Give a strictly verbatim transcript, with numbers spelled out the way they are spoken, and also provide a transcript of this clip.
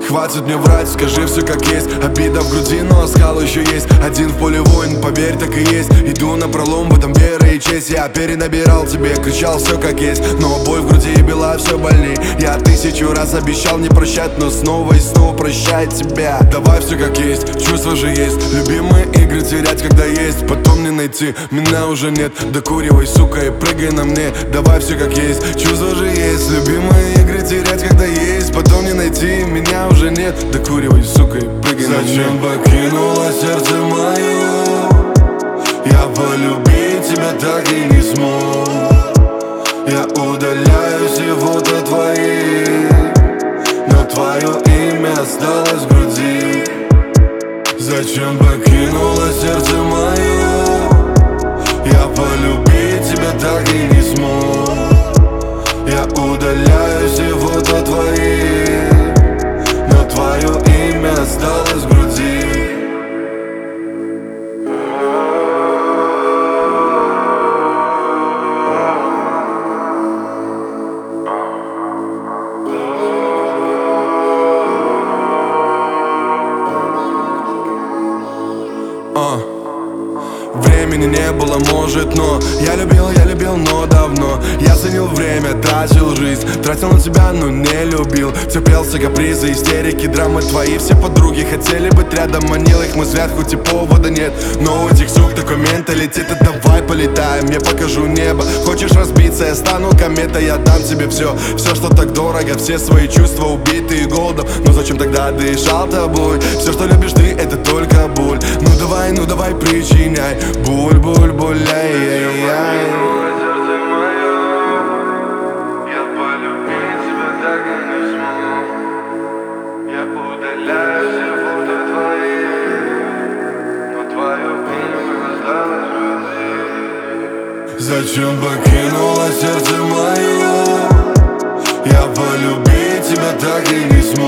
Хватит мне врать, скажи все как есть. Обида в груди, но оскал еще есть. Один в поле воин, поверь, так и есть. Иду напролом, в этом вера и честь. Я перенабирал тебе, кричал все как есть. Но боль в груди била все больней. Я тысячу раз обещал не прощать, но снова и снова прощает тебя. Давай все как есть, чувства же есть. Любимые игры терять, когда есть. Потом не найти, меня уже нет. Докуривай, сука, и прыгай на мне. Давай все как есть, чувства же есть. Любимые игры терять, когда есть. Потом не найти, меня уже нет. Докуривай, сука, и прыгай на мне. Зачем покинула сердце мое? Я полюбить тебя так и не смог. Я удаляю всего-то твоих, но твое имя осталось в груди. Зачем покинула сердце мое? Я полюбить тебя так и не смог. Я удаляю всего-то твоих, но твое имя осталось в груди. Uh. Времени не было, может, но я любил, я любил, но давно. Я ценил время, тратил жизнь, тратил на тебя, но не любил. Терпел все капризы, истерики, драмы твои. Все подруги хотели быть рядом, манил их мыслят, хоть и повода нет. Но у этих сук такой менталитет, и давай полетаем, я покажу небо. Хочешь разбиться, я стану кометой, я дам тебе все. Все, что так дорого, все свои чувства убитые голодом. Но зачем тогда дышал тобой? Все, что любишь ты, это только боль. Ну давай, ну давай, причиняй боль, боль, боль, ай-яй-яй. Сердце мое, я полюбить тебя так и не смог. Я удаляю всего-то твоих, но твое имя осталось в груди. Зачем покинула сердце мое? Я полюбить тебя так и не смог.